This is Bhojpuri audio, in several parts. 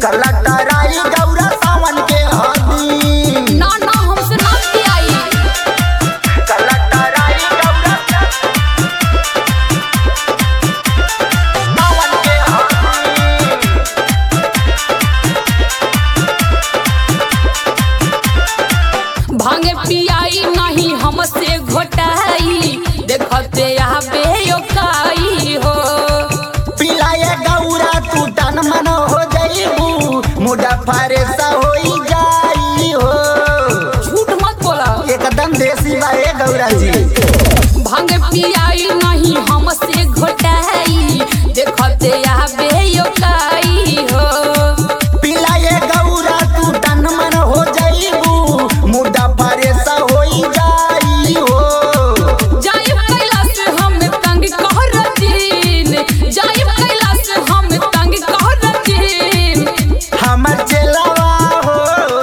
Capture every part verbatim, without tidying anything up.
कलटराई गौरा सावन के हदी ना ना हमसे ना आई कलटराई गौरा सावन के हदी भांगे पियाई नहीं हमसे घोटाई देखते आबे ओकाई हो पिलाए गौरा तू तन मन हो जाइबू मुड़ा फरेसा होई जाई हो। झूठ मत बोला एकदम देसी बा ए गौरा जी। भांगे पियाई नहीं हमसे घोटाई देखते आबे ओकाई हो पिलाए गौरा तू तन मन हो जाइबू मुड़ा फरेसा होई जाई हो। जाइब कैलाश हम तंग कहरतीन जाइब कैलाश हम तंग कहरतीन हमर चलवा हो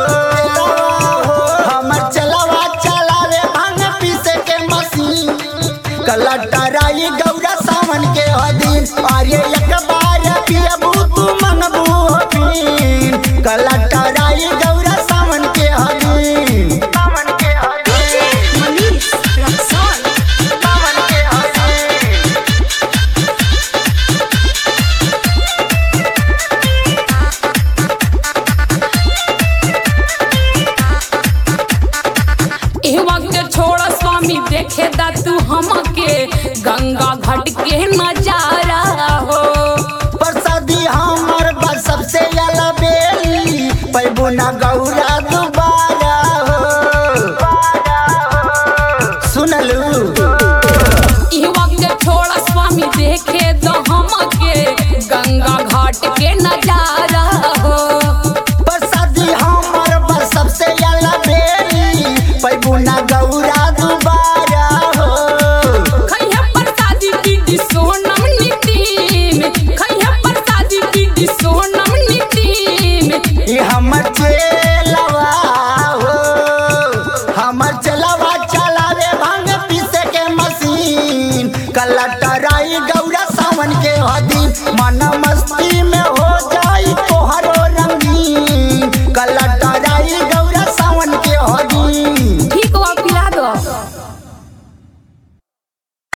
हमर चलवा चलावे भांग पीसे के मशीन कलटराई गौरा सावन के हदीन अरे एक बार पियबू तू मंगबू हबीन कलटराई गौरा सावन के हदीन सावन के हदीन मनीष रक्सौल सावन के हदीन ए वक्त छोड़ा स्वामी देखे दा तू हमके गंगा घाट के नजारा हो प्रसादी हमर बा सबसे अला बेली पैबू ना गौरा दोबारा हो सुनलू ए वक्त छोड़ा स्वामी देखे दा हमके गंगा घाट के नजारा हो प्रसादी हमर बा सबसे अला बेली पैबू ना गौरा दोबारा हो। खैया प्रसादी की सोनम नितिन खैया प्रसादी की सोनम नितिन ये हमर चलवा हो हमर चलवा चलावे भांग पीसे के मशीन कलटराई गौरा सावन के हदी मन मस्ती में